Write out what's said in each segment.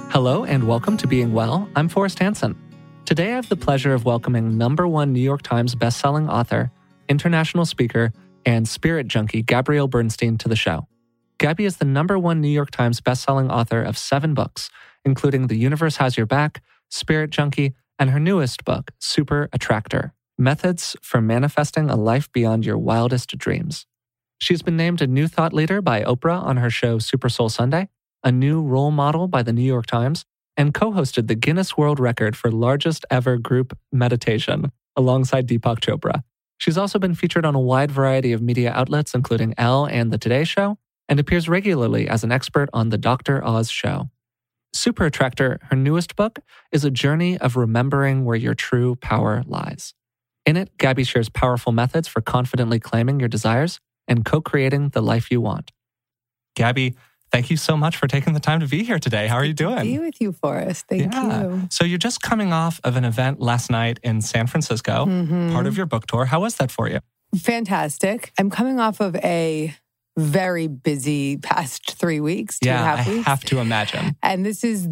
Hello and welcome to Being Well. I'm Forrest Hansen. Today I have the pleasure of welcoming #1 New York Times bestselling author, international speaker, and spirit junkie Gabrielle Bernstein to the show. Gabby is the #1 New York Times bestselling author of 7 books, including The Universe Has Your Back, Spirit Junkie, and her newest book, Super Attractor: Methods for Manifesting a Life Beyond Your Wildest Dreams. She's been named a new thought leader by Oprah on her show Super Soul Sunday, a new role model by the New York Times, and co-hosted the Guinness World Record for largest ever group meditation alongside Deepak Chopra. She's also been featured on a wide variety of media outlets, including Elle and The Today Show, and appears regularly as an expert on The Dr. Oz Show. Super Attractor, her newest book, is a journey of remembering where your true power lies. In it, Gabby shares powerful methods for confidently claiming your desires and co-creating the life you want. Gabby, thank you so much for taking the time to be here today. How are you doing? To be with you, Forrest. Thank you. So you're just coming off of an event last night in San Francisco, part of your book tour. How was that for you? Fantastic. I'm coming off of a very busy past 3 weeks, 2.5 weeks. I have to imagine. And this is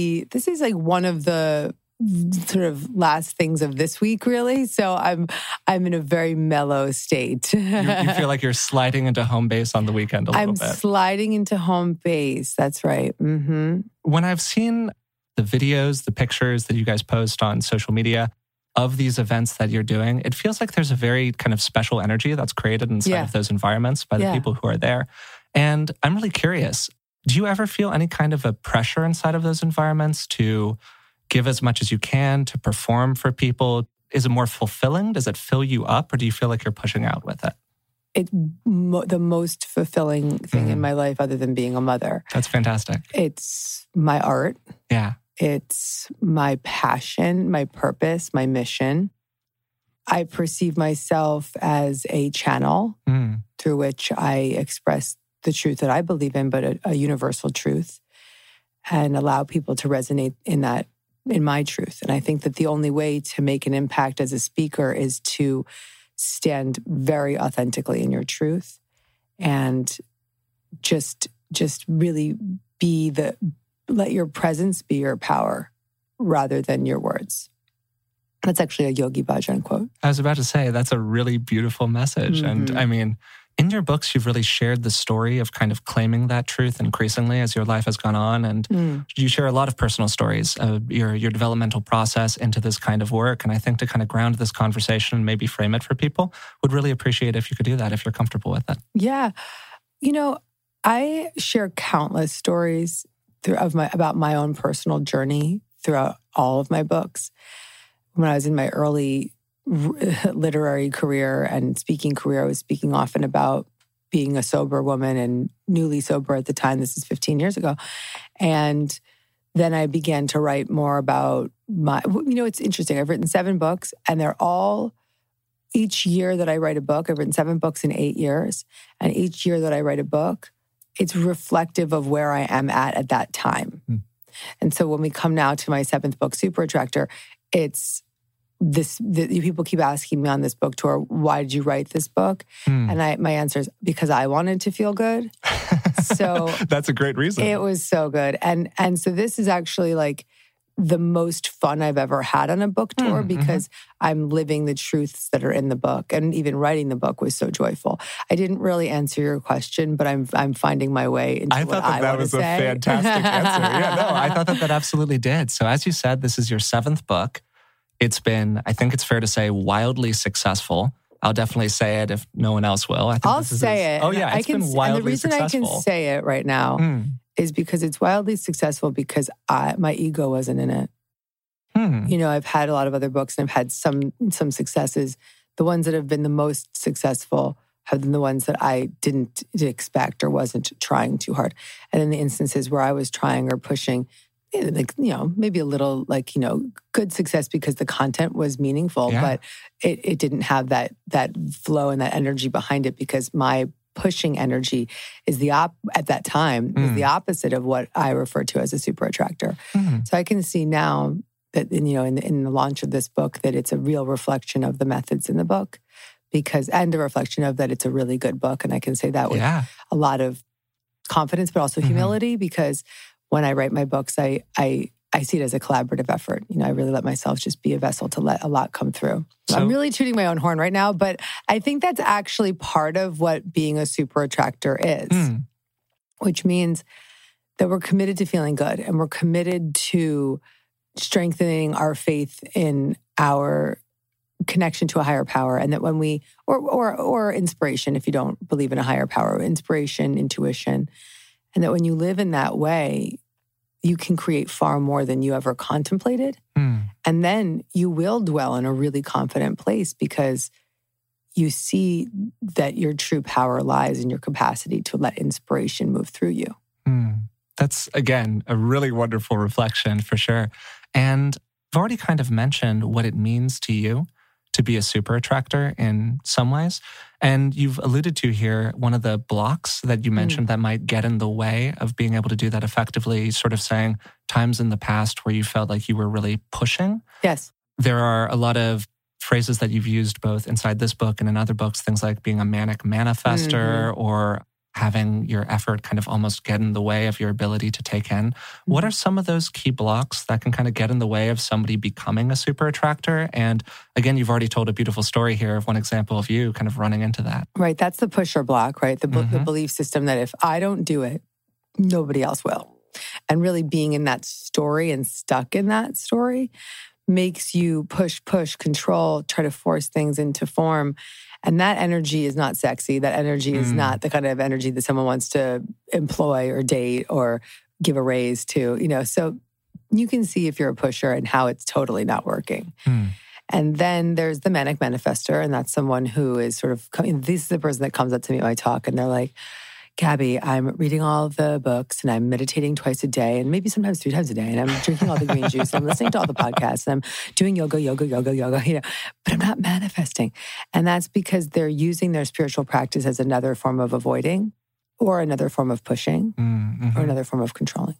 like one of the sort of last things of this week, really. So I'm in a very mellow state. You feel like you're sliding into home base on the weekend a little bit. I'm sliding into home base. That's right. Mm-hmm. When I've seen the videos, the pictures that you guys post on social media of these events that you're doing, it feels like there's a very kind of special energy that's created inside of those environments by the people who are there. And I'm really curious, do you ever feel any kind of a pressure inside of those environments to give as much as you can, to perform for people? Is it more fulfilling? Does it fill you up, or do you feel like you're pushing out with it? It's the most fulfilling thing in my life other than being a mother. That's fantastic. It's my art. Yeah. It's my passion, my purpose, my mission. I perceive myself as a channel through which I express the truth that I believe in, but a universal truth, and allow people to resonate in my truth. And I think that the only way to make an impact as a speaker is to stand very authentically in your truth and just really let your presence be your power rather than your words. That's actually a Yogi Bhajan quote. I was about to say, that's a really beautiful message. And I mean, in your books, you've really shared the story of kind of claiming that truth increasingly as your life has gone on. And you share a lot of personal stories of your developmental process into this kind of work. And I think to kind of ground this conversation and maybe frame it for people, would really appreciate if you could do that, if you're comfortable with it. Yeah. You know, I share countless stories about my own personal journey throughout all of my books. When I was in my early literary career and speaking career, I was speaking often about being a sober woman and newly sober at the time. This is 15 years ago. And then I began to write more about it's interesting. I've written 7 books, and they're all, each year that I write a book, I've written 7 books in 8 years. And each year that I write a book, it's reflective of where I am at that time. And so when we come now to my 7th book, Super Attractor, it's people keep asking me on this book tour, why did you write this book? And my answer is because I wanted to feel good. So that's a great reason. It was so good. And so this is actually like the most fun I've ever had on a book tour because I'm living the truths that are in the book. And even writing the book was so joyful. I didn't really answer your question, but I'm finding my way into I thought that was a fantastic answer. Yeah, no, I thought that absolutely did. So as you said, this is your 7th book. It's been, I think it's fair to say, wildly successful. I'll definitely say it if no one else will. I'll say it. Oh yeah, it's been wildly successful. And the reason I can say it right now is because it's wildly successful because my ego wasn't in it. You know, I've had a lot of other books and I've had some successes. The ones that have been the most successful have been the ones that I didn't expect or wasn't trying too hard. And in the instances where I was trying or pushing, maybe a little good success because the content was meaningful, but it didn't have that flow and that energy behind it because my pushing energy is at that time is the opposite of what I refer to as a super attractor. So I can see now that in the launch of this book that it's a real reflection of the methods in the book and a reflection of that it's a really good book. And I can say that with a lot of confidence, but also humility, because when I write my books, I see it as a collaborative effort. I really let myself just be a vessel to let a lot come through. So I'm really tooting my own horn right now, but I think that's actually part of what being a super attractor is, which means that we're committed to feeling good and we're committed to strengthening our faith in our connection to a higher power. And that when we, or inspiration, if you don't believe in a higher power, inspiration, intuition, and that when you live in that way, you can create far more than you ever contemplated. And then you will dwell in a really confident place because you see that your true power lies in your capacity to let inspiration move through you. That's, again, a really wonderful reflection for sure. And I've already kind of mentioned what it means to you to be a super attractor in some ways. And you've alluded to here one of the blocks that you mentioned that might get in the way of being able to do that effectively, sort of saying times in the past where you felt like you were really pushing. Yes. There are a lot of phrases that you've used both inside this book and in other books, things like being a manic manifester or having your effort kind of almost get in the way of your ability to take in. What are some of those key blocks that can kind of get in the way of somebody becoming a super attractor? And again, you've already told a beautiful story here of one example of you kind of running into that. Right. That's the pusher block, right? The belief system that if I don't do it, nobody else will. And really being in that story and stuck in that story makes you push, control, try to force things into form. And that energy is not sexy. That energy is not the kind of energy that someone wants to employ or date or give a raise to, So you can see if you're a pusher and how it's totally not working. And then there's the manic manifester, and that's someone who is sort of, this is the person that comes up to me when I talk, and they're like, Gabby, I'm reading all the books and I'm meditating twice a day and maybe sometimes 3 times a day. And I'm drinking all the green juice and I'm listening to all the podcasts and I'm doing yoga, but I'm not manifesting. And that's because they're using their spiritual practice as another form of avoiding or another form of pushing or another form of controlling.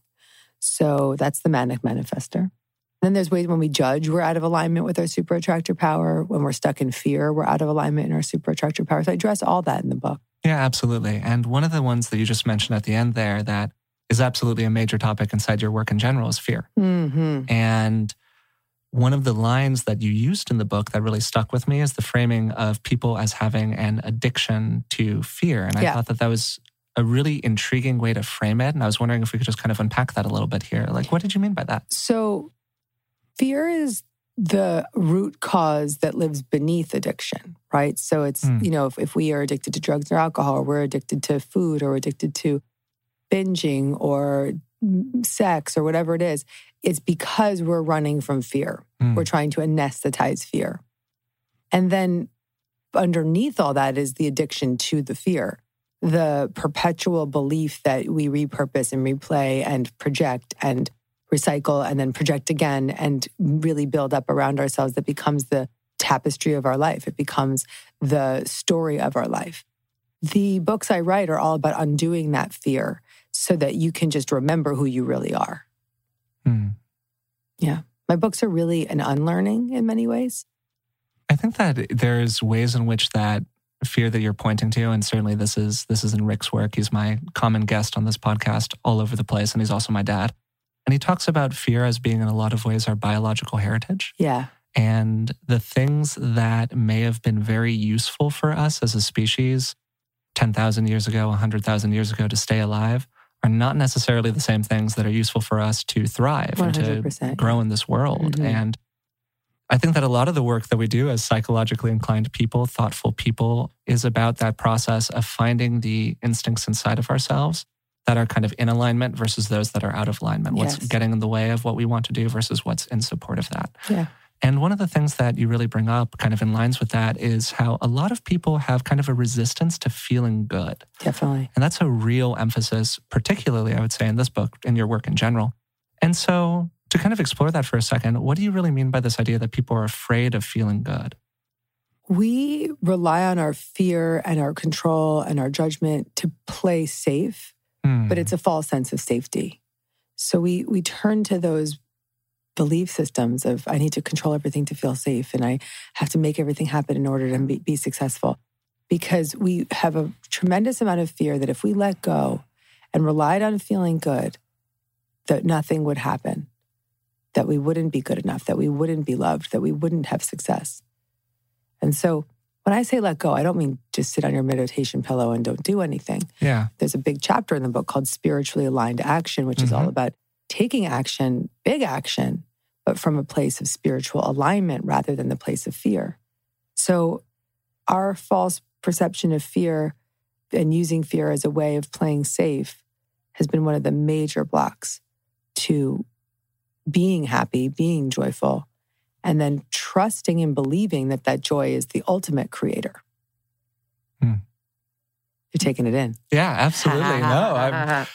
So that's the manic manifester. Then there's ways when we judge, we're out of alignment with our super attractor power. When we're stuck in fear, we're out of alignment in our super attractor power. So I address all that in the book. Yeah, absolutely. And one of the ones that you just mentioned at the end there that is absolutely a major topic inside your work in general is fear. And one of the lines that you used in the book that really stuck with me is the framing of people as having an addiction to fear. And I thought that was a really intriguing way to frame it. And I was wondering if we could just kind of unpack that a little bit here. Like, what did you mean by that? So fear is the root cause that lives beneath addiction, right? So it's, if we are addicted to drugs or alcohol, or we're addicted to food, or addicted to binging or sex or whatever it is, it's because we're running from fear. We're trying to anesthetize fear. And then underneath all that is the addiction to the fear, the perpetual belief that we repurpose and replay and project and recycle and then project again and really build up around ourselves that becomes the tapestry of our life. It becomes the story of our life. The books I write are all about undoing that fear so that you can just remember who you really are. Yeah. My books are really an unlearning in many ways. I think that there's ways in which that fear that you're pointing to, and certainly this is in Rick's work. He's my common guest on this podcast all over the place, and he's also my dad. And he talks about fear as being in a lot of ways our biological heritage. Yeah. And the things that may have been very useful for us as a species 10,000 years ago, 100,000 years ago to stay alive are not necessarily the same things that are useful for us to thrive 100%. and to grow in this world. And I think that a lot of the work that we do as psychologically inclined people, thoughtful people, is about that process of finding the instincts inside of ourselves that are kind of in alignment versus those that are out of alignment. What's getting in the way of what we want to do versus what's in support of that. Yeah. And one of the things that you really bring up kind of in lines with that is how a lot of people have kind of a resistance to feeling good. Definitely. And that's a real emphasis, particularly, I would say, in this book, in your work in general. And so to kind of explore that for a second, what do you really mean by this idea that people are afraid of feeling good? We rely on our fear and our control and our judgment to play safe. But it's a false sense of safety. So we turn to those belief systems of I need to control everything to feel safe and I have to make everything happen in order to be successful. Because we have a tremendous amount of fear that if we let go and relied on feeling good, that nothing would happen, that we wouldn't be good enough, that we wouldn't be loved, that we wouldn't have success. And so when I say let go, I don't mean just sit on your meditation pillow and don't do anything. Yeah. There's a big chapter in the book called Spiritually Aligned Action, which is all about taking action, big action, but from a place of spiritual alignment rather than the place of fear. So our false perception of fear and using fear as a way of playing safe has been one of the major blocks to being happy, being joyful, and then trusting and believing that that joy is the ultimate creator. You're taking it in. Yeah, absolutely. No,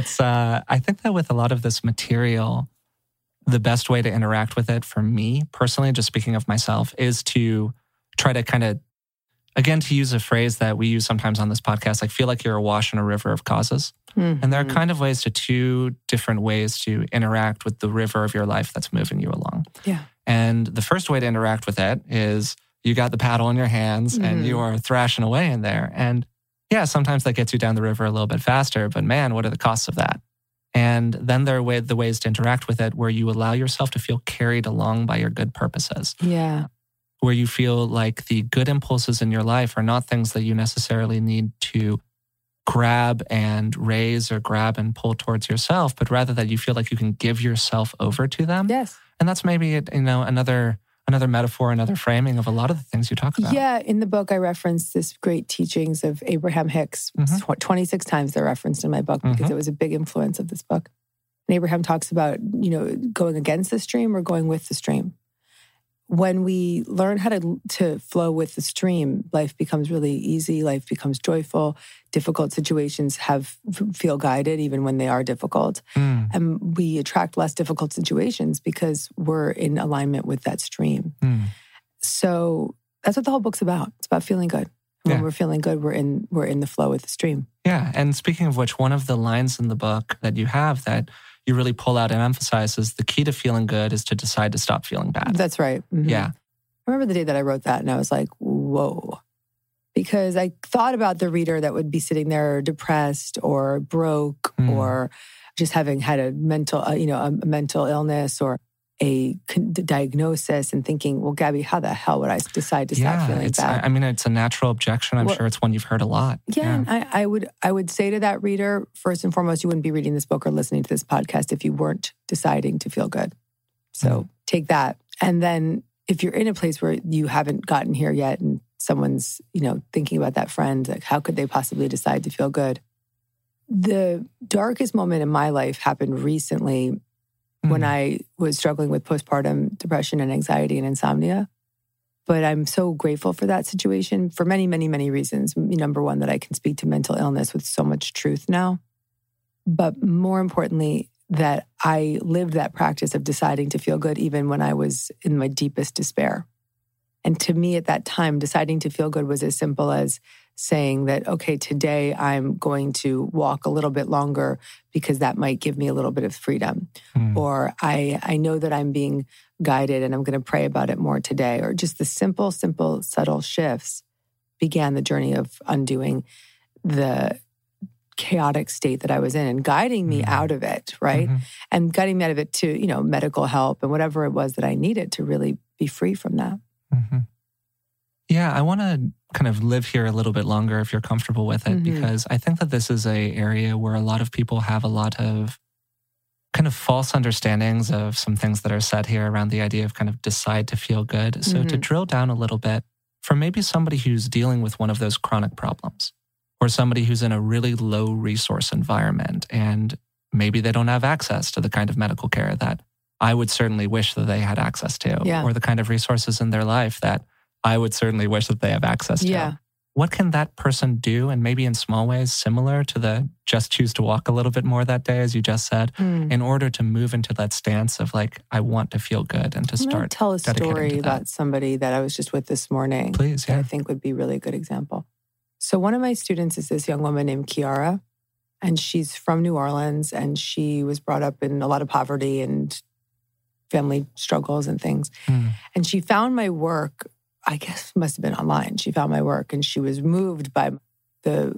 I think that with a lot of this material, the best way to interact with it for me personally, just speaking of myself, is to try to kind of, again, to use a phrase that we use sometimes on this podcast, like feel like you're awash in a river of causes. And there are kind of ways to two different ways to interact with the river of your life that's moving you along. Yeah. And the first way to interact with it is you got the paddle in your hands and you are thrashing away in there. And yeah, sometimes that gets you down the river a little bit faster, but man, what are the costs of that? And then there are the ways to interact with it where you allow yourself to feel carried along by your good purposes. Yeah. Where you feel like the good impulses in your life are not things that you necessarily need to grab and raise or grab and pull towards yourself, but rather that you feel like you can give yourself over to them. Yes. And that's maybe, another metaphor, another framing of a lot of the things you talk about. Yeah. In the book, I reference this great teachings of Abraham Hicks. 26 times they're referenced in my book because it was a big influence of this book. And Abraham talks about, going against the stream or going with the stream. When we learn how to flow with the stream, life becomes really easy. Life becomes joyful. Difficult situations feel guided, even when they are difficult. And we attract less difficult situations because we're in alignment with that stream. So that's what the whole book's about. It's about feeling good. And when we're feeling good, we're in the flow with the stream. Yeah. And speaking of which, one of the lines in the book that you have that you really pull out and emphasize is the key to feeling good is to decide to stop feeling bad. That's right. Yeah. I remember the day that I wrote that and I was like, whoa. Because I thought about the reader that would be sitting there depressed or broke or just having had a mental illness or a diagnosis and thinking, well, Gabby, how the hell would I decide to stop feeling bad? I mean, it's a natural objection. I'm sure it's one you've heard a lot. Yeah. And I would say to that reader, first and foremost, you wouldn't be reading this book or listening to this podcast if you weren't deciding to feel good. So take that. And then if you're in a place where you haven't gotten here yet and someone's, thinking about that friend, like how could they possibly decide to feel good? The darkest moment in my life happened recently when I was struggling with postpartum depression and anxiety and insomnia. But I'm so grateful for that situation for many, many, many reasons. Number one, that I can speak to mental illness with so much truth now. But more importantly, that I lived that practice of deciding to feel good even when I was in my deepest despair. And to me at that time, deciding to feel good was as simple as saying that, okay, today I'm going to walk a little bit longer because that might give me a little bit of freedom. Or I know that I'm being guided and I'm going to pray about it more today. Or just the simple, subtle shifts began the journey of undoing the chaotic state that I was in and guiding me out of it, right? And guiding me out of it to, medical help and whatever it was that I needed to really be free from that. Yeah, I want to kind of live here a little bit longer if you're comfortable with it, because I think that this is an area where a lot of people have a lot of kind of false understandings of some things that are said here around the idea of kind of decide to feel good. So to drill down a little bit, for maybe somebody who's dealing with one of those chronic problems, or somebody who's in a really low resource environment, and maybe they don't have access to the kind of medical care that I would certainly wish that they had access to, or the kind of resources in their life that I would certainly wish that they have access to. What can that person do? And maybe in small ways, similar to the just choose to walk a little bit more that day, as you just said, in order to move into that stance of like, I want to feel good and to start. Tell a story about somebody that I was just with this morning. Please, that I think would be really a good example. So one of my students is this young woman named Kiara, and she's from New Orleans, and she was brought up in a lot of poverty and family struggles and things. And she found my work, I guess it must have been online. She found my work and she was moved by the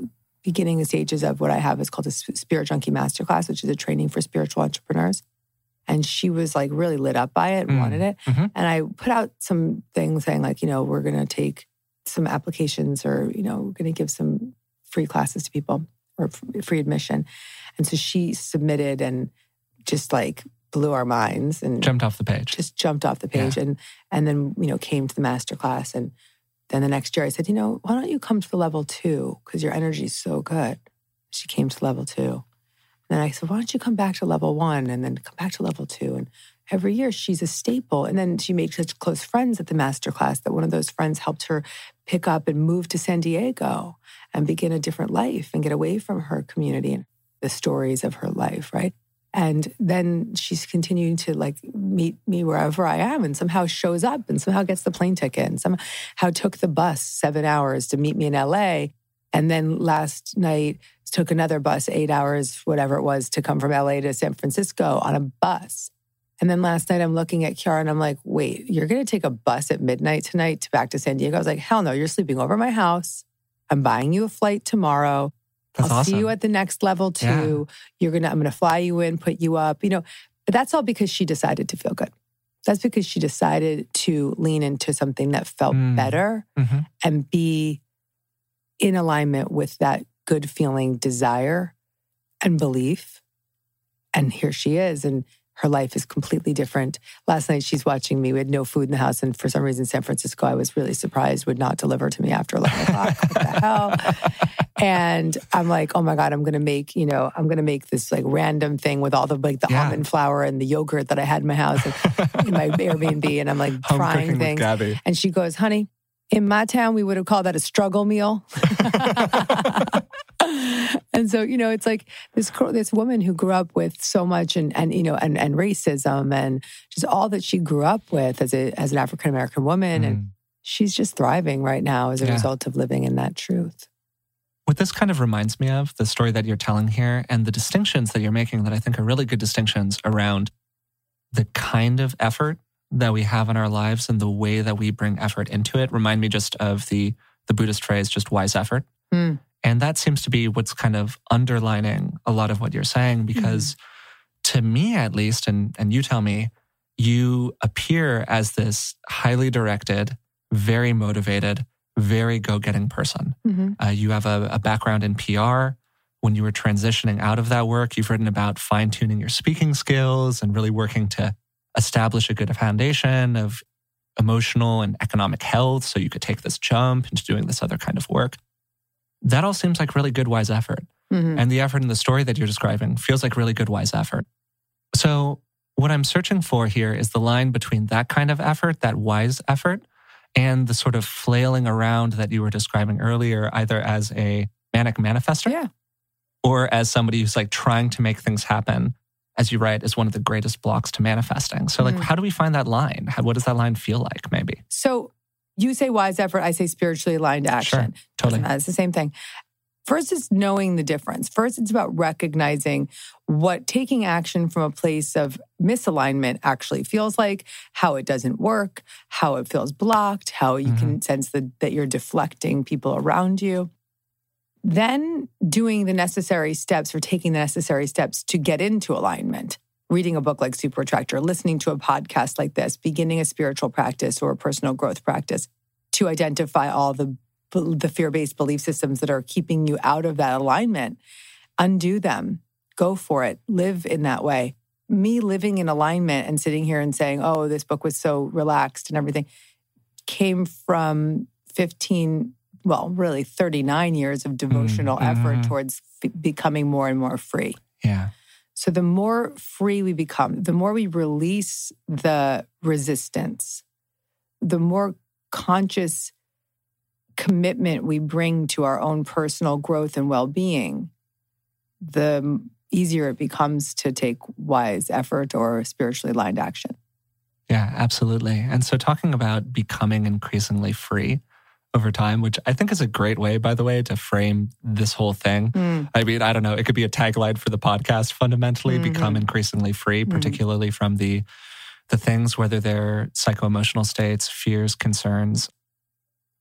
beginning stages of what I have is called a Spirit Junkie Masterclass, which is a training for spiritual entrepreneurs. And she was like really lit up by it and wanted it. Mm-hmm. And I put out some things saying like, we're going to take some applications or, we're going to give some free classes to people or free admission. And so she submitted and just like blew our minds and jumped off the page. Just jumped off the page and then, came to the masterclass. And then the next year I said, why don't you come to the level 2? Because your energy is so good. She came to level 2. And then I said, why don't you come back to level 1 and then come back to level 2? And every year she's a staple. And then she made such close friends at the masterclass that one of those friends helped her pick up and move to San Diego and begin a different life and get away from her community and the stories of her life, right? And then she's continuing to like meet me wherever I am and somehow shows up and somehow gets the plane ticket and somehow took the bus 7 hours to meet me in LA. And then last night took another bus, 8 hours, whatever it was, to come from LA to San Francisco on a bus. And then last night I'm looking at Kiara and I'm like, wait, you're going to take a bus at midnight tonight back to San Diego? I was like, hell no, you're sleeping over my house. I'm buying you a flight tomorrow. That's I'll awesome. see you at the next level 2. Yeah. I'm going to fly you in, put you up, but that's all because she decided to feel good. That's because she decided to lean into something that felt better and be in alignment with that good feeling, desire and belief. And here she is. And her life is completely different. Last night, she's watching me. We had no food in the house. And for some reason, San Francisco, I was really surprised, would not deliver to me after 11 o'clock. What the hell? And I'm like, oh my God, I'm going to make this like random thing with all the almond flour and the yogurt that I had in my house and in my Airbnb. And I'm like trying things. And she goes, honey, in my town, we would have called that a struggle meal. And so, it's like this woman who grew up with so much and racism and just all that she grew up with as an African-American woman. And she's just thriving right now as a result of living in that truth. What this kind of reminds me of, the story that you're telling here and the distinctions that you're making that I think are really good distinctions around the kind of effort that we have in our lives and the way that we bring effort into it, remind me just of the Buddhist phrase, just wise effort. And that seems to be what's kind of underlining a lot of what you're saying, because to me at least, and you tell me, you appear as this highly directed, very motivated, very go-getting person. You have a background in PR. When you were transitioning out of that work, you've written about fine-tuning your speaking skills and really working to establish a good foundation of emotional and economic health so you could take this jump into doing this other kind of work. That all seems like really good, wise effort. And the effort in the story that you're describing feels like really good, wise effort. So what I'm searching for here is the line between that kind of effort, that wise effort, and the sort of flailing around that you were describing earlier, either as a manic manifester or as somebody who's like trying to make things happen, as you write, is one of the greatest blocks to manifesting. So like, how do we find that line? What does that line feel like maybe? So you say wise effort, I say spiritually aligned action. Sure, totally. It's the same thing. First is knowing the difference. First, it's about recognizing what taking action from a place of misalignment actually feels like, how it doesn't work, how it feels blocked, how you can sense that you're deflecting people around you. Then doing the necessary steps or taking the necessary steps to get into alignment. Reading a book like Super Attractor, listening to a podcast like this, beginning a spiritual practice or a personal growth practice to identify all the fear-based belief systems that are keeping you out of that alignment. Undo them. Go for it. Live in that way. Me living in alignment and sitting here and saying, oh, this book was so relaxed and everything, came from 39 years of devotional effort towards becoming more and more free. Yeah. So the more free we become, the more we release the resistance, the more conscious commitment we bring to our own personal growth and well-being, the easier it becomes to take wise effort or spiritually aligned action. Yeah, absolutely. And so talking about becoming increasingly free over time, which I think is a great way, by the way, to frame this whole thing. I mean, I don't know, it could be a tagline for the podcast, fundamentally, become increasingly free, particularly from the things, whether they're psycho-emotional states, fears, concerns.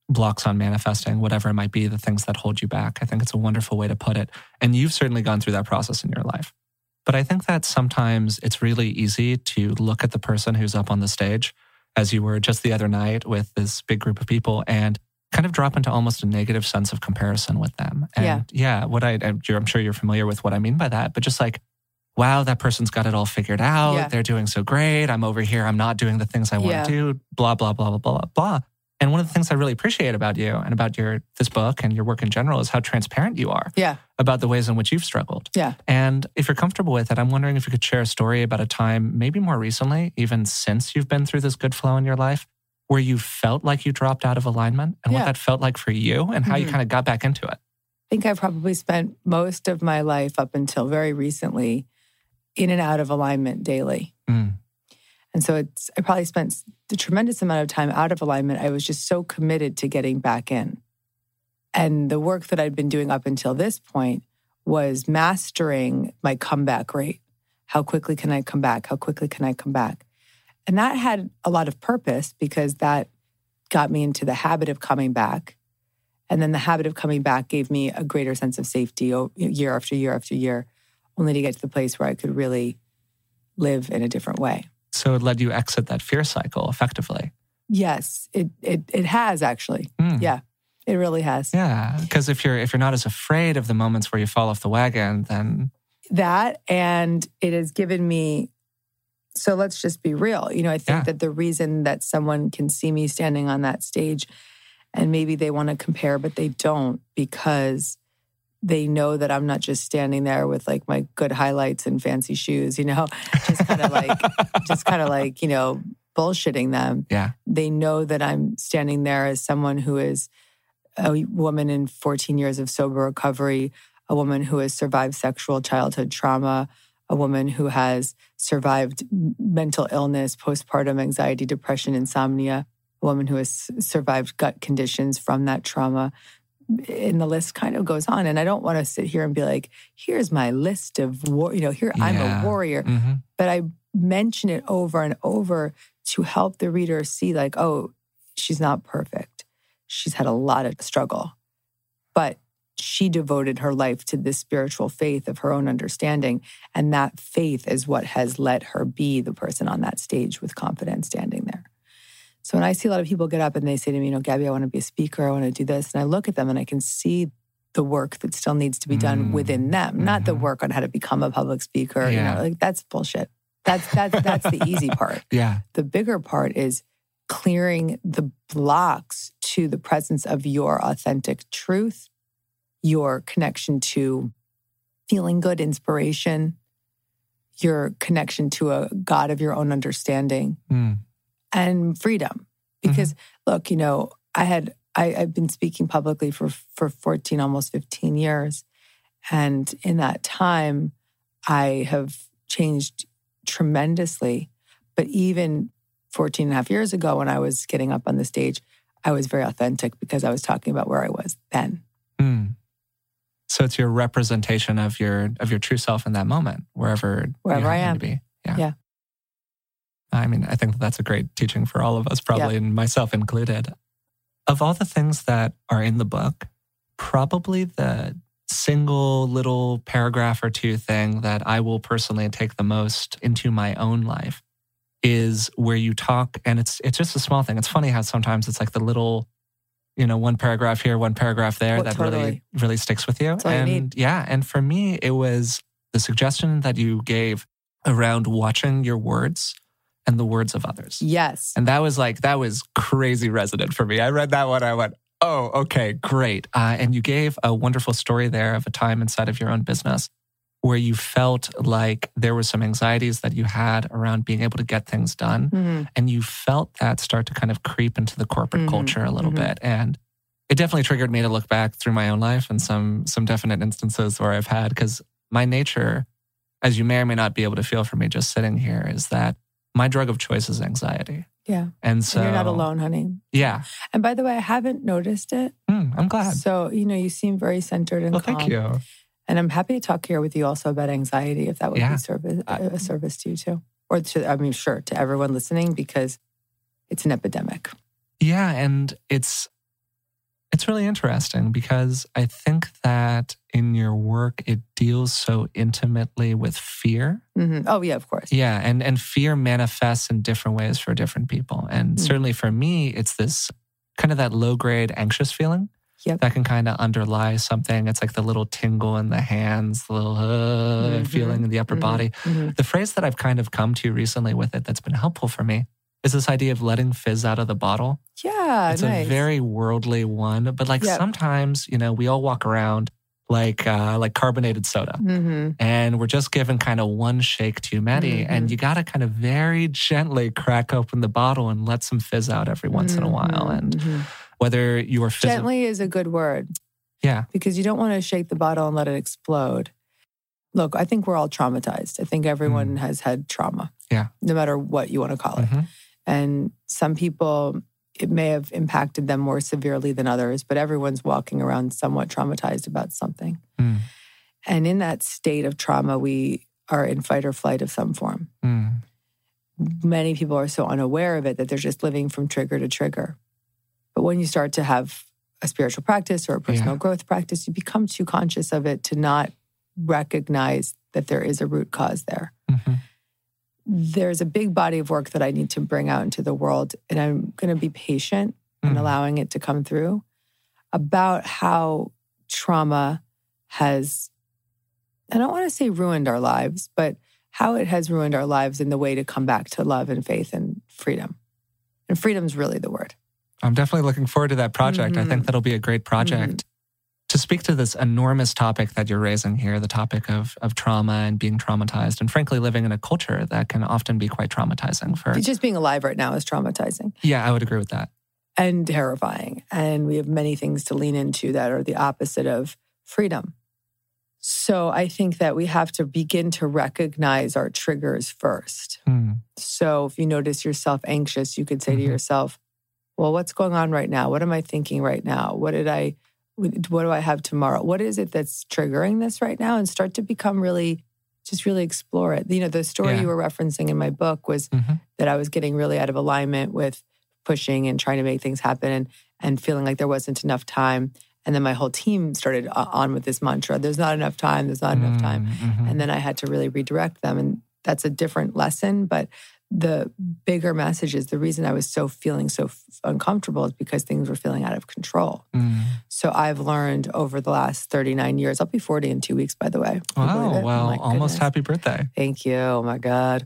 blocks on manifesting, whatever it might be, the things that hold you back. I think it's a wonderful way to put it. And you've certainly gone through that process in your life. But I think that sometimes it's really easy to look at the person who's up on the stage, as you were just the other night with this big group of people, and kind of drop into almost a negative sense of comparison with them. And I'm sure you're familiar with what I mean by that, but just like, wow, that person's got it all figured out. Yeah. They're doing so great. I'm over here. I'm not doing the things I want to do, blah, blah, blah, blah, blah, blah. And one of the things I really appreciate about you and about this book and your work in general is how transparent you are about the ways in which you've struggled. Yeah. And if you're comfortable with it, I'm wondering if you could share a story about a time, maybe more recently, even since you've been through this good flow in your life, where you felt like you dropped out of alignment and what that felt like for you and how you kind of got back into it. I think I probably spent most of my life up until very recently in and out of alignment daily. And so I probably spent the tremendous amount of time out of alignment. I was just so committed to getting back in. And the work that I'd been doing up until this point was mastering my comeback rate. How quickly can I come back? How quickly can I come back? And that had a lot of purpose because that got me into the habit of coming back. And then the habit of coming back gave me a greater sense of safety year after year after year, only to get to the place where I could really live in a different way. So it led you exit that fear cycle effectively. Yes, it has actually. Yeah, it really has. Yeah, because if you're not as afraid of the moments where you fall off the wagon, then that, and it has given me. So let's just be real. I think that the reason that someone can see me standing on that stage, and maybe they want to compare, but they don't, because they know that I'm not just standing there with like my good highlights and fancy shoes, just kind of like, bullshitting them. Yeah. They know that I'm standing there as someone who is a woman in 14 years of sober recovery, a woman who has survived sexual childhood trauma, a woman who has survived mental illness, postpartum anxiety, depression, insomnia, a woman who has survived gut conditions from that trauma. And the list kind of goes on. And I don't want to sit here and be like, here's my list of, I'm a warrior. Mm-hmm. But I mention it over and over to help the reader see like, oh, she's not perfect. She's had a lot of struggle. But she devoted her life to this spiritual faith of her own understanding. And that faith is what has let her be the person on that stage with confidence standing there. So when I see a lot of people get up and they say to me, Gabby, I want to be a speaker, I want to do this. And I look at them and I can see the work that still needs to be done within them, not the work on how to become a public speaker. That's bullshit. That's the easy part. Yeah. The bigger part is clearing the blocks to the presence of your authentic truth, your connection to feeling good, inspiration, your connection to a God of your own understanding. And freedom. Because look, I've been speaking publicly for 14, almost 15 years. And in that time, I have changed tremendously. But even 14 and a half years ago, when I was getting up on the stage, I was very authentic because I was talking about where I was then. So it's your representation of your true self in that moment, wherever I am to be. Yeah. I mean, I think that's a great teaching for all of us, probably, and myself included. Of all the things that are in the book, probably the single little paragraph or two thing that I will personally take the most into my own life is where you talk, and it's just a small thing. It's funny how sometimes it's like the little, one paragraph here, one paragraph there that totally. really sticks with you. That's all you need. Yeah, and for me, it was the suggestion that you gave around watching your words and the words of others. Yes. And that was crazy resonant for me. I read that one, I went, oh, okay, great. And you gave a wonderful story there of a time inside of your own business where you felt like there were some anxieties that you had around being able to get things done. And you felt that start to kind of creep into the corporate culture a little bit. And it definitely triggered me to look back through my own life and some definite instances where I've had, because my nature, as you may or may not be able to feel from me just sitting here, is that my drug of choice is anxiety. Yeah. And so... And you're not alone, honey. Yeah. And by the way, I haven't noticed it. I'm glad. So, you seem very centered and calm. Thank you. And I'm happy to talk here with you also about anxiety, if that would be a service to you too. Or to everyone listening, because it's an epidemic. Yeah, and it's It's really interesting because I think that in your work, it deals so intimately with fear. Mm-hmm. Oh, yeah, of course. Yeah, and fear manifests in different ways for different people. And certainly for me, it's this kind of that low-grade anxious feeling that can kind of underlie something. It's like the little tingle in the hands, the little feeling in the upper body. Mm-hmm. The phrase that I've kind of come to recently with it that's been helpful for me is this idea of letting fizz out of the bottle. Yeah, it's nice. a very worldly one, but like sometimes, we all walk around like carbonated soda, and we're just given kind of one shake too many, and you got to kind of very gently crack open the bottle and let some fizz out every once in a while. And whether you're gently is a good word, because you don't want to shake the bottle and let it explode. Look, I think we're all traumatized. I think everyone has had trauma, no matter what you want to call it. And some people, it may have impacted them more severely than others, but everyone's walking around somewhat traumatized about something. And in that state of trauma, we are in fight or flight of some form. Many people are so unaware of it that they're just living from trigger to trigger. But when you start to have a spiritual practice or a personal growth practice, you become too conscious of it to not recognize that there is a root cause there. There's a big body of work that I need to bring out into the world, and I'm going to be patient and allowing it to come through about how trauma has, I don't want to say ruined our lives, but how it has ruined our lives in the way to come back to love and faith and freedom. And freedom's really the word. I'm definitely looking forward to that project. I think that'll be a great project. To speak to this enormous topic that you're raising here, the topic of trauma and being traumatized, and frankly, living in a culture that can often be quite traumatizing for... Just being alive right now is traumatizing. Yeah, I would agree with that. And terrifying. And we have many things to lean into that are the opposite of freedom. So I think that we have to begin to recognize our triggers first. So if you notice yourself anxious, you could say to yourself, well, what's going on right now? What am I thinking right now? What do I have tomorrow? What is it that's triggering this right now? And start to become really explore it. The story you were referencing in my book was that I was getting really out of alignment with pushing and trying to make things happen and feeling like there wasn't enough time. And then my whole team started on with this mantra, there's not enough time, there's not enough time. And then I had to really redirect them. And that's a different lesson, but the bigger message is the reason I was feeling so uncomfortable is because things were feeling out of control. So I've learned over the last 39 years, I'll be 40 in 2 weeks, by the way. Wow, well, almost happy birthday. Thank you. Oh my God.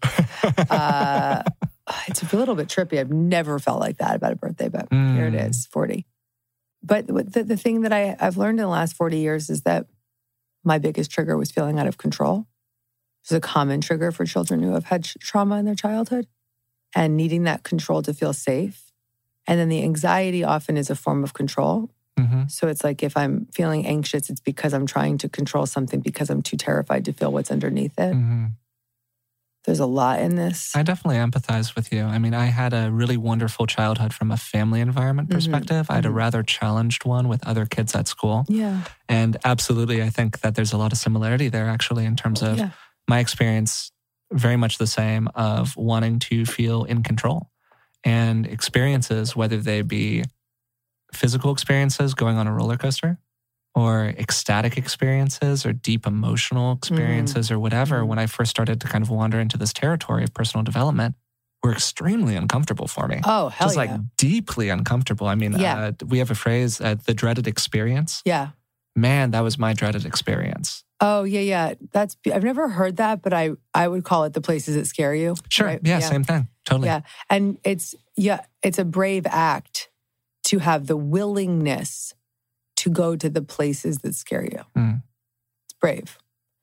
It's a little bit trippy. I've never felt like that about a birthday, but here it is, 40. But the thing that I've learned in the last 40 years is that my biggest trigger was feeling out of control. It's a common trigger for children who have had trauma in their childhood and needing that control to feel safe. And then the anxiety often is a form of control. So it's like if I'm feeling anxious, it's because I'm trying to control something because I'm too terrified to feel what's underneath it. There's a lot in this. I definitely empathize with you. I mean, I had a really wonderful childhood from a family environment perspective. I had a rather challenged one with other kids at school. And absolutely, I think that there's a lot of similarity there actually in terms of my experience, very much the same, of wanting to feel in control. And experiences, whether they be physical experiences going on a roller coaster, or ecstatic experiences, or deep emotional experiences, or whatever, when I first started to kind of wander into this territory of personal development, were extremely uncomfortable for me. Oh, hell just like deeply uncomfortable. I mean, we have a phrase, the dreaded experience. Man, that was my dreaded experience. Oh, yeah. I've never heard that, but I would call it the places that scare you. Sure. Right? Yeah, same thing. Totally. Yeah. And it's a brave act to have the willingness to go to the places that scare you. It's brave.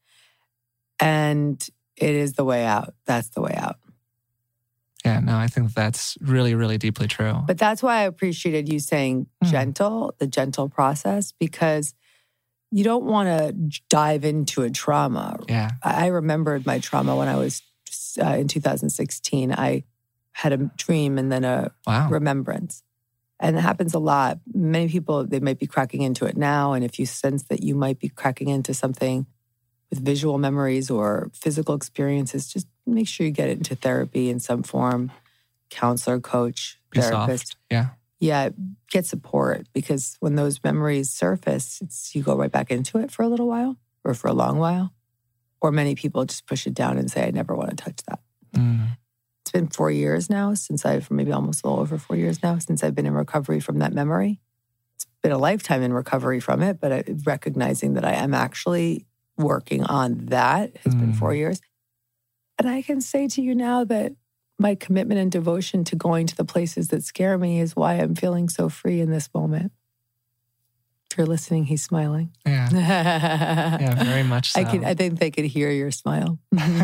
And it is the way out. That's the way out. Yeah, no, I think that's really, really deeply true. But that's why I appreciated you saying gentle, the gentle process, because you don't want to dive into a trauma. Yeah. I remembered my trauma when I was in 2016. I had a dream and then a remembrance. And it happens a lot. Many people, they might be cracking into it now. And if you sense that you might be cracking into something with visual memories or physical experiences, just make sure you get it into therapy in some form, counselor, coach, therapist. Soft. Yeah. Yeah, get support, because when those memories surface, you go right back into it for a little while or for a long while. Or many people just push it down and say, I never want to touch that. It's been 4 years now maybe almost a little over 4 years now, since I've been in recovery from that memory. It's been a lifetime in recovery from it, but recognizing that I am actually working on that has been 4 years. And I can say to you now that my commitment and devotion to going to the places that scare me is why I'm feeling so free in this moment. If you're listening, he's smiling. Yeah. Yeah, very much so. I think they could hear your smile.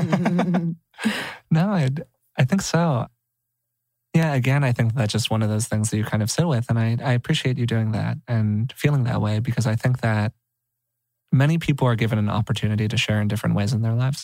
No, I think so. Yeah, again, I think that's just one of those things that you kind of sit with. And I appreciate you doing that and feeling that way, because I think that many people are given an opportunity to share in different ways in their lives.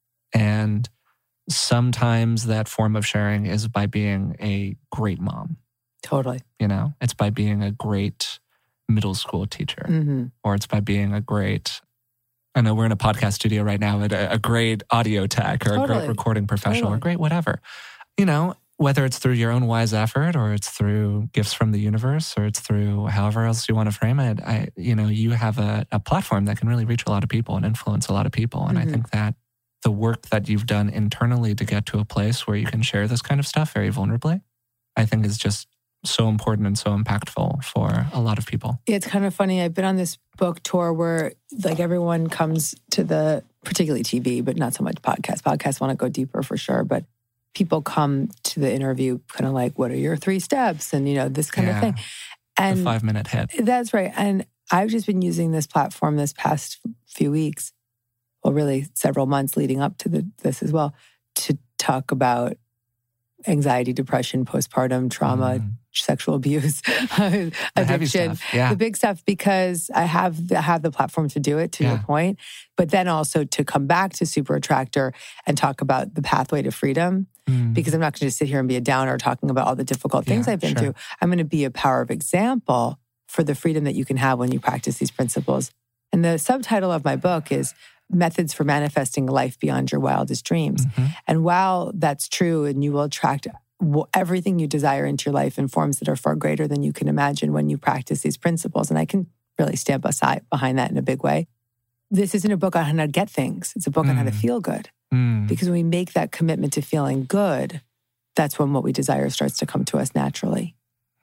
And sometimes that form of sharing is by being a great mom. Totally. It's by being a great middle school teacher, or it's by being a great, I know we're in a podcast studio right now, a great audio tech or a great recording professional or great whatever. Whether it's through your own wise effort or it's through gifts from the universe or it's through however else you want to frame it, you have a platform that can really reach a lot of people and influence a lot of people. And I think that the work that you've done internally to get to a place where you can share this kind of stuff very vulnerably, I think is just so important and so impactful for a lot of people. It's kind of funny. I've been on this book tour where everyone comes to particularly TV, but not so much podcasts. Podcasts want to go deeper for sure, but people come to the interview kind of like, what are your 3 steps? And, this kind of thing. And the 5-minute hit. That's right. And I've just been using this platform this past few weeks, well, really several months leading up to this as well, to talk about anxiety, depression, postpartum trauma, sexual abuse, addiction, the big stuff, because I have the platform to do it, to your point, but then also to come back to Super Attractor and talk about the pathway to freedom, because I'm not going to just sit here and be a downer talking about all the difficult things I've been through. I'm going to be a power of example for the freedom that you can have when you practice these principles. And the subtitle of my book is Methods for Manifesting a Life Beyond Your Wildest Dreams. And while that's true, and you will attract everything you desire into your life in forms that are far greater than you can imagine when you practice these principles, and I can really stand behind that in a big way. This isn't a book on how to get things. It's a book on how to feel good. Because when we make that commitment to feeling good, that's when what we desire starts to come to us naturally.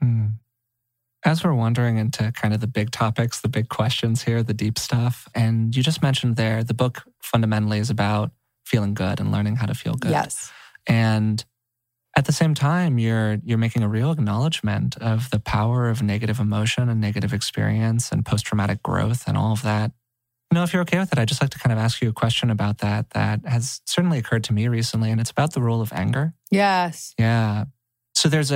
As we're wandering into kind of the big topics, the big questions here, the deep stuff, and you just mentioned there, the book fundamentally is about feeling good and learning how to feel good. Yes. And at the same time, you're making a real acknowledgement of the power of negative emotion and negative experience and post-traumatic growth and all of that. If you're okay with it, I'd just like to kind of ask you a question about that has certainly occurred to me recently, and it's about the role of anger. Yes. Yeah. So there's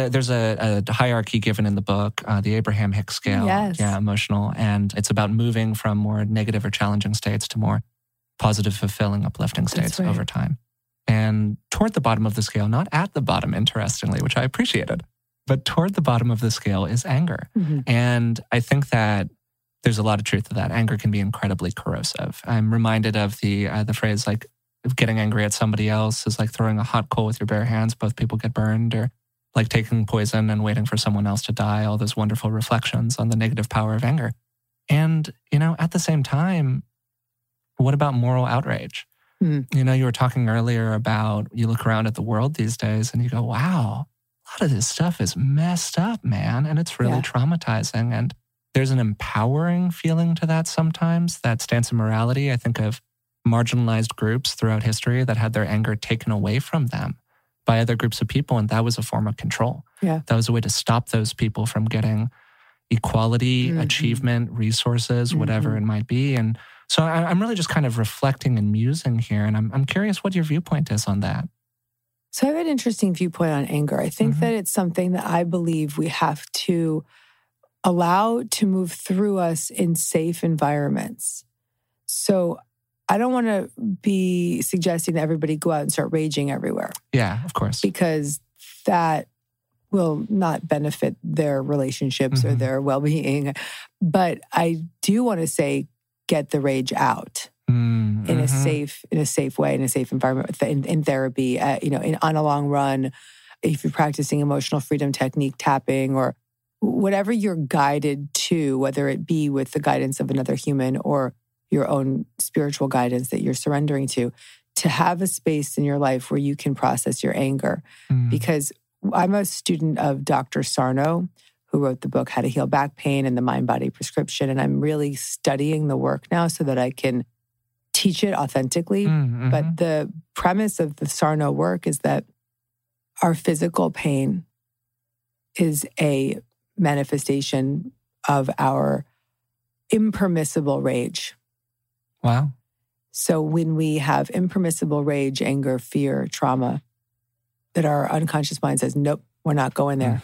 a hierarchy given in the book, the Abraham Hicks scale. Yes. Yeah, emotional. And it's about moving from more negative or challenging states to more positive, fulfilling, uplifting states over time. And toward the bottom of the scale, not at the bottom, interestingly, which I appreciated, but toward the bottom of the scale is anger. And I think that there's a lot of truth to that. Anger can be incredibly corrosive. I'm reminded of the phrase like, if getting angry at somebody else is like throwing a hot coal with your bare hands, both people get burned, or like taking poison and waiting for someone else to die, all those wonderful reflections on the negative power of anger. And, at the same time, what about moral outrage? You were talking earlier about, you look around at the world these days and you go, wow, a lot of this stuff is messed up, man. And it's really traumatizing. And there's an empowering feeling to that sometimes, that stance of morality. I think of marginalized groups throughout history that had their anger taken away from them by other groups of people, and that was a form of control. Yeah. That was a way to stop those people from getting equality, achievement, resources, whatever it might be. And so I'm really just kind of reflecting and musing here, and I'm curious what your viewpoint is on that. So I have an interesting viewpoint on anger. I think that it's something that I believe we have to allow to move through us in safe environments. So I don't want to be suggesting that everybody go out and start raging everywhere. Yeah, of course. Because that will not benefit their relationships or their well-being. But I do want to say, get the rage out in a safe way, in a safe environment, in therapy, on a long run. If you're practicing emotional freedom technique, tapping, or whatever you're guided to, whether it be with the guidance of another human or your own spiritual guidance that you're surrendering to have a space in your life where you can process your anger. Because I'm a student of Dr. Sarno, who wrote the book, How to Heal Back Pain and the Mind-Body Prescription. And I'm really studying the work now so that I can teach it authentically. But the premise of the Sarno work is that our physical pain is a manifestation of our impermissible rage. Wow. So when we have impermissible rage, anger, fear, trauma, that our unconscious mind says, nope, we're not going there.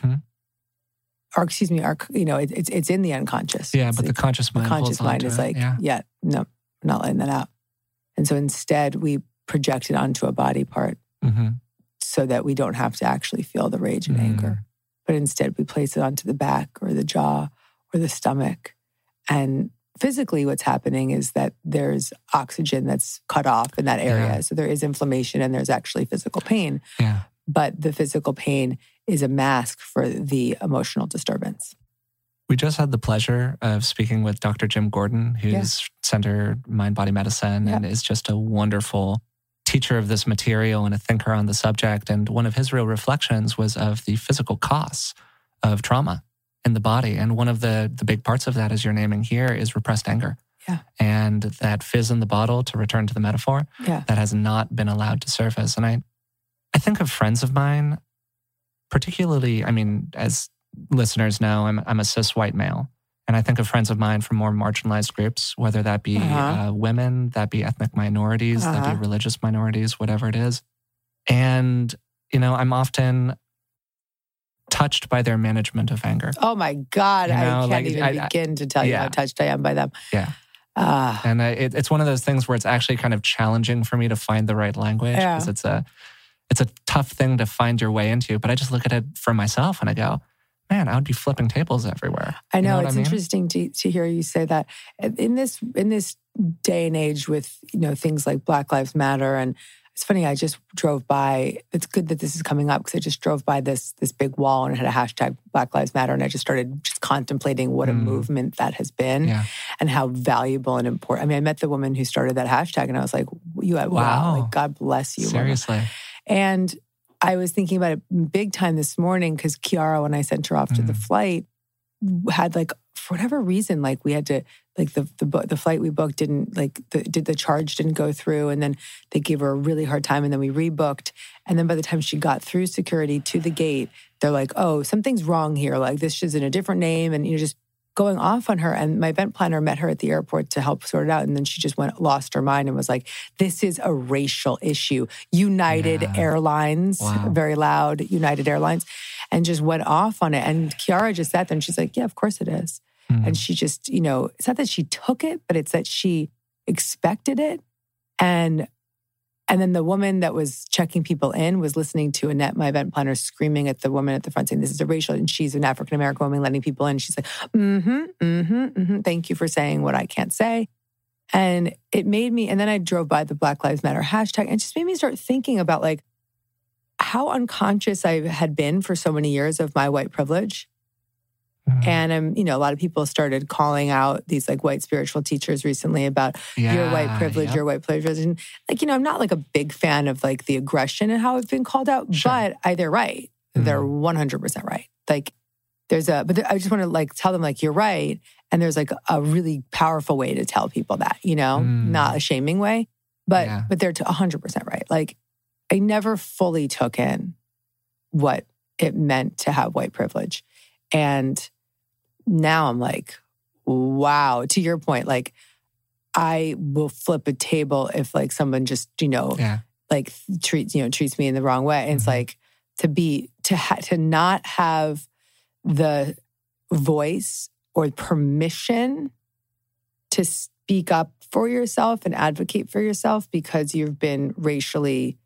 Or excuse me, it's in the unconscious. Yeah, but the conscious mind holds on to is like, no, we're not letting that out. And so instead we project it onto a body part so that we don't have to actually feel the rage and anger. But instead we place it onto the back or the jaw or the stomach. And physically what's happening is that there's oxygen that's cut off in that area. Yeah. So there is inflammation and there's actually physical pain. Yeah. But the physical pain is a mask for the emotional disturbance. We just had the pleasure of speaking with Dr. Jim Gordon, who's centered mind-body medicine and is just a wonderful teacher of this material and a thinker on the subject. And one of his real reflections was of the physical costs of trauma in the body. And one of the big parts of that, as you're naming here, is repressed anger. Yeah. And that fizz in the bottle, to return to the metaphor, that has not been allowed to surface. And I think of friends of mine, particularly, I mean, as listeners know, I'm a cis white male. And I think of friends of mine from more marginalized groups, whether that be women, that be ethnic minorities, that be religious minorities, whatever it is. And, I'm often touched by their management of anger. Oh my God, I can't even begin to tell you how touched I am by them. Yeah. And it's one of those things where it's actually kind of challenging for me to find the right language because it's a tough thing to find your way into. But I just look at it for myself and I go, man, I would be flipping tables everywhere. I know, it's interesting to hear you say that. In this day and age with things like Black Lives Matter, and it's funny, I just drove by, it's good that this is coming up because I just drove by this big wall and it had a hashtag Black Lives Matter, and I just started contemplating what a movement that has been and how valuable and important. I mean, I met the woman who started that hashtag and I was like, wow, like, God bless you. Seriously. Woman. And I was thinking about it big time this morning because Kiara, when I sent her off to the flight, had for whatever reason, we had to, the flight we booked didn't, the charge didn't go through. And then they gave her a really hard time and then we rebooked. And then by the time she got through security to the gate, they're like, oh, something's wrong here. This is in a different name. And, just going off on her. And my event planner met her at the airport to help sort it out. And then she just lost her mind and was like, this is a racial issue. United Airlines, very loud, United Airlines, and just went off on it. And Kiara just sat there and she's like, yeah, of course it is. And she just, it's not that she took it, but it's that she expected it. And then the woman that was checking people in was listening to Annette, my event planner, screaming at the woman at the front saying, this is a racial, and she's an African-American woman letting people in. She's like, thank you for saying what I can't say. And it made me, and then I drove by the Black Lives Matter hashtag and it just made me start thinking about how unconscious I had been for so many years of my white privilege. And a lot of people started calling out these white spiritual teachers recently about your white privilege, your white privilege. And I'm not a big fan of the aggression and how it's been called out, but they're right. They're 100% right. But I just want to tell them you're right. And there's a really powerful way to tell people that, not a shaming way, but they're 100% right. I never fully took in what it meant to have white privilege. And now I'm like, wow, to your point, I will flip a table if someone just, treats me in the wrong way. And it's to not have the voice or permission to speak up for yourself and advocate for yourself because you've been racially,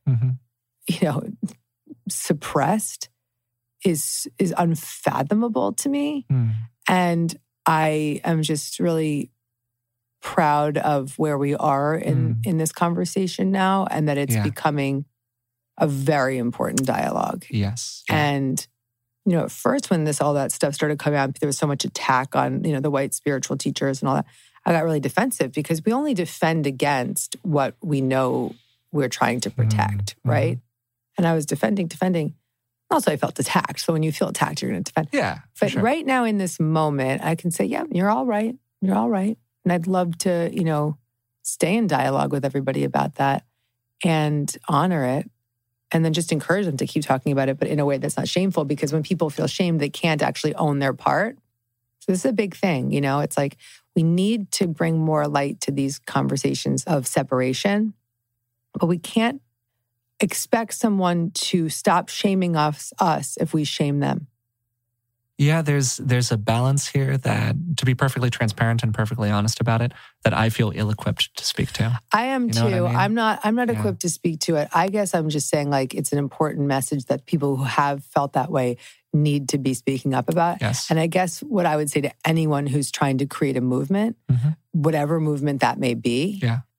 suppressed is unfathomable to me. And I am just really proud of where we are in this conversation now, and that it's becoming a very important dialogue. Yes. And at first when all that stuff started coming out, there was so much attack on, the white spiritual teachers and all that. I got really defensive because we only defend against what we know we're trying to protect, right? And I was defending. Also, I felt attacked. So when you feel attacked, you're going to defend. Yeah, but right now in this moment, I can say, yeah, you're all right. You're all right. And I'd love to, stay in dialogue with everybody about that and honor it. And then just encourage them to keep talking about it, but in a way that's not shameful, because when people feel shame, they can't actually own their part. So this is a big thing, It's like we need to bring more light to these conversations of separation, but we can't expect someone to stop shaming us if we shame them. Yeah, there's a balance here that, to be perfectly transparent and perfectly honest about it, that I feel ill-equipped to speak to. I am too. I mean? I'm not Yeah. equipped to speak to it. I guess I'm just saying, like, it's an important message that people who have felt that way need to be speaking up about. Yes. And I guess what I would say to anyone who's trying to create a movement, whatever movement that may be,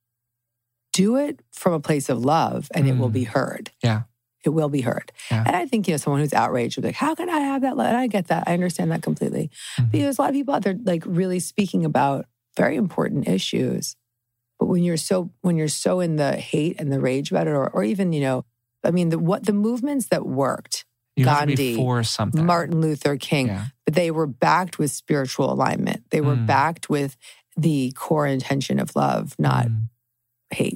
do it from a place of love and it will be heard. Yeah. It will be heard. Yeah. And I think, someone who's outraged would be like, how can I have that? And I get that. I understand that completely. But there's a lot of people out there like really speaking about very important issues. But when you're so in the hate and the rage about it, or even, the movements that worked, You have to be Gandhi, for something. Martin Luther King, but they were backed with spiritual alignment. They were backed with the core intention of love, not hate.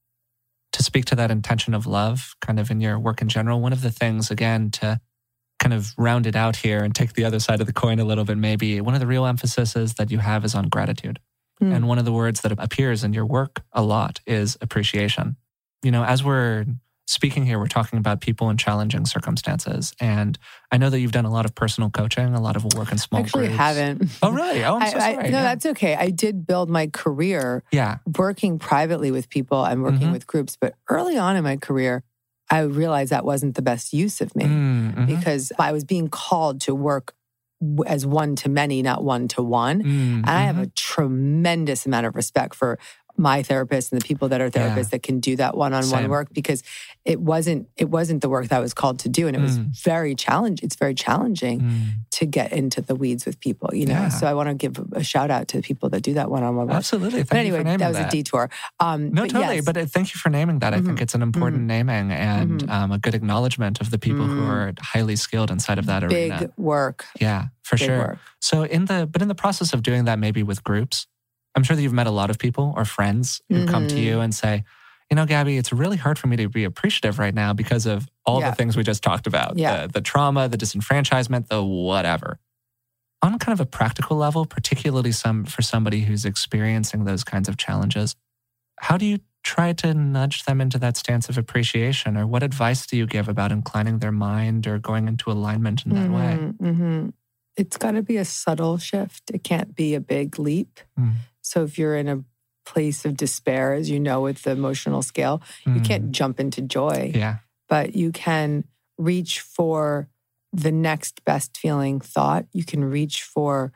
To speak to that intention of love, kind of in your work in general, one of the things, again, to kind of round it out here and take the other side of the coin a little bit, maybe, one of the real emphases that you have is on gratitude. And one of the words that appears in your work a lot is appreciation. As we're speaking here, we're talking about people in challenging circumstances. And I know that you've done a lot of personal coaching, a lot of work in small groups. Actually, haven't. Oh, really? Oh, I'm so sorry. No, that's okay. I did build my career working privately with people and working with groups. But early on in my career, I realized that wasn't the best use of me because I was being called to work as one to many, not one to one. And I have a tremendous amount of respect for my therapist and the people that are therapists that can do that one-on-one work, because it wasn't the work that I was called to do. And it was very challenging. It's very challenging to get into the weeds with people, So I want to give a shout out to the people that do that one-on-one work. Absolutely. But anyway, that was a detour. No, totally. Yes. But thank you for naming that. I think it's an important naming and a good acknowledgement of the people who are highly skilled inside of that arena. Big work. Yeah, for sure. Work. So in the process of doing that, maybe with groups, I'm sure that you've met a lot of people or friends who come to you and say, Gabby, it's really hard for me to be appreciative right now because of all the things we just talked about. The trauma, the disenfranchisement, the whatever. On kind of a practical level, particularly for somebody who's experiencing those kinds of challenges, how do you try to nudge them into that stance of appreciation? Or what advice do you give about inclining their mind or going into alignment in that way? It's got to be a subtle shift. It can't be a big leap. So if you're in a place of despair, as you know, with the emotional scale, you can't jump into joy. Yeah. But you can reach for the next best feeling thought. You can reach for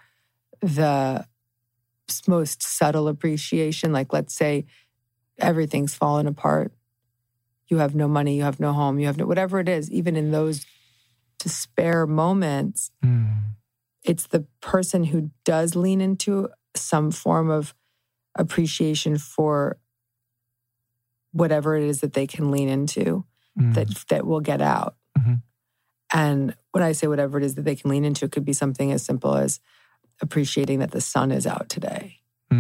the most subtle appreciation. Like, let's say everything's fallen apart. You have no money, you have no home, you have no, whatever it is, even in those despair moments, it's the person who does lean into some form of appreciation for whatever it is that they can lean into that will get out. And when I say whatever it is that they can lean into, it could be something as simple as appreciating that the sun is out today.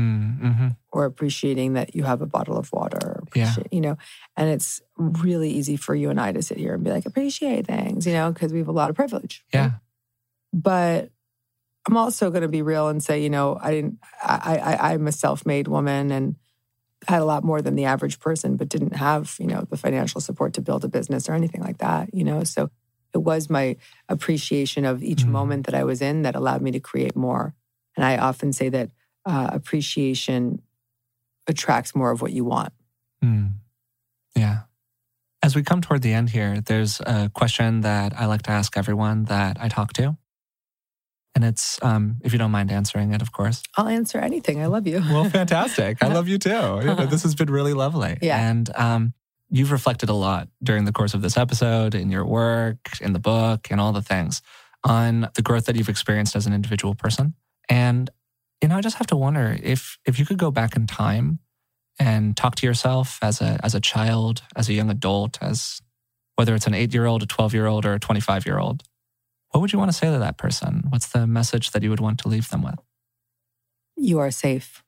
Or appreciating that you have a bottle of water, and it's really easy for you and I to sit here and be like, appreciate things, because we have a lot of privilege. Yeah. But I'm also going to be real and say, I'm a self-made woman and had a lot more than the average person, but didn't have, the financial support to build a business or anything like that, So it was my appreciation of each moment that I was in that allowed me to create more. And I often say that appreciation attracts more of what you want. Yeah. As we come toward the end here, there's a question that I like to ask everyone that I talk to. And it's, if you don't mind answering it, of course. I'll answer anything. I love you. Well, fantastic. I love you too. This has been really lovely. Yeah. And you've reflected a lot during the course of this episode, in your work, in the book, and all the things on the growth that you've experienced as an individual person. And, I just have to wonder if you could go back in time and talk to yourself as a child, as a young adult, as whether it's an 8-year-old, a 12-year-old, or a 25-year-old, what would you want to say to that person? What's the message that you would want to leave them with? You are safe.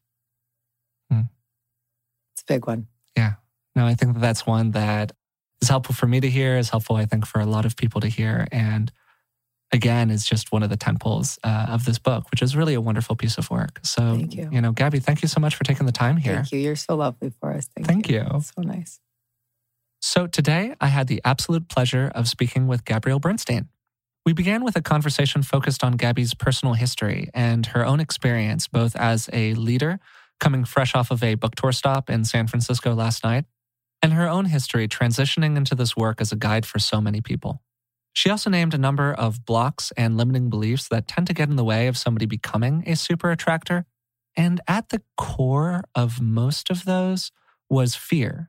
It's a big one. Yeah. No, I think that's one that is helpful for me to hear, is helpful, I think, for a lot of people to hear. And again, is just one of the tentpoles of this book, which is really a wonderful piece of work. So, thank you. Gabby, thank you so much for taking the time here. Thank you. You're so lovely for us. Thank you. It's so nice. So today, I had the absolute pleasure of speaking with Gabrielle Bernstein. We began with a conversation focused on Gabby's personal history and her own experience, both as a leader, coming fresh off of a book tour stop in San Francisco last night, and her own history transitioning into this work as a guide for so many people. She also named a number of blocks and limiting beliefs that tend to get in the way of somebody becoming a super attractor. And at the core of most of those was fear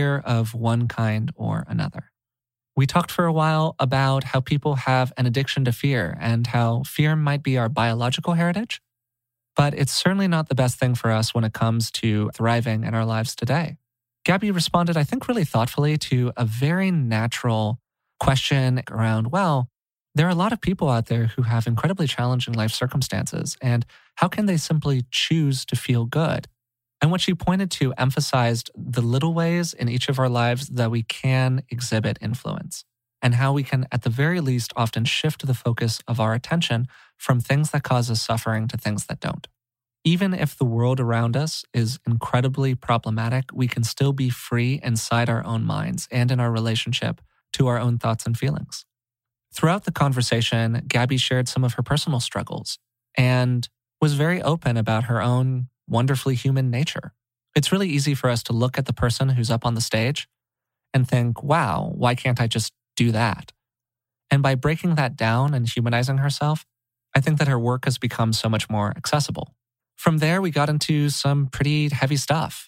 of one kind or another. We talked for a while about how people have an addiction to fear and how fear might be our biological heritage, but it's certainly not the best thing for us when it comes to thriving in our lives today. Gabby responded, I think, really thoughtfully to a very natural question around, well, there are a lot of people out there who have incredibly challenging life circumstances, and how can they simply choose to feel good? And what she pointed to emphasized the little ways in each of our lives that we can exhibit influence, and how we can, at the very least, often shift the focus of our attention from things that cause us suffering to things that don't. Even if the world around us is incredibly problematic, we can still be free inside our own minds and in our relationship to our own thoughts and feelings. Throughout the conversation, Gabby shared some of her personal struggles and was very open about her own wonderfully human nature. It's really easy for us to look at the person who's up on the stage and think, wow, why can't I just do that? And by breaking that down and humanizing herself, I think that her work has become so much more accessible. From there, we got into some pretty heavy stuff.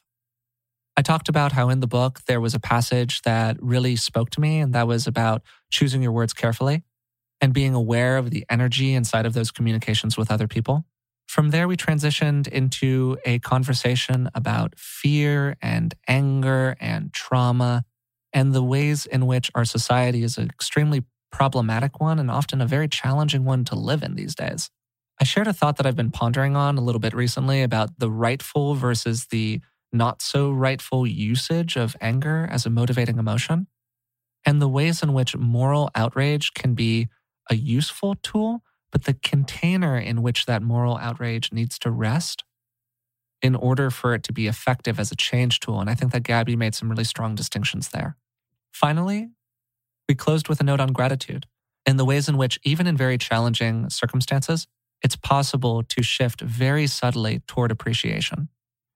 I talked about how in the book there was a passage that really spoke to me, and that was about choosing your words carefully and being aware of the energy inside of those communications with other people. From there, we transitioned into a conversation about fear and anger and trauma and the ways in which our society is an extremely problematic one and often a very challenging one to live in these days. I shared a thought that I've been pondering on a little bit recently about the rightful versus the not so rightful usage of anger as a motivating emotion, and the ways in which moral outrage can be a useful tool, but the container in which that moral outrage needs to rest in order for it to be effective as a change tool. And I think that Gabby made some really strong distinctions there. Finally, we closed with a note on gratitude and the ways in which, even in very challenging circumstances, it's possible to shift very subtly toward appreciation.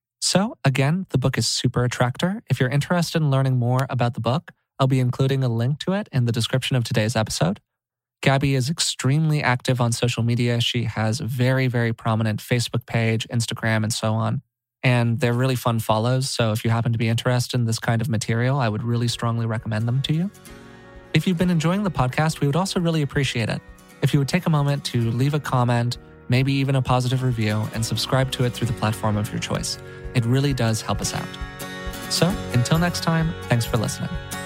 So again, the book is Super Attractor. If you're interested in learning more about the book, I'll be including a link to it in the description of today's episode. Gabby is extremely active on social media. She has a very, very prominent Facebook page, Instagram, and so on. And they're really fun follows. So if you happen to be interested in this kind of material, I would really strongly recommend them to you. If you've been enjoying the podcast, we would also really appreciate it if you would take a moment to leave a comment, maybe even a positive review, and subscribe to it through the platform of your choice. It really does help us out. So until next time, thanks for listening.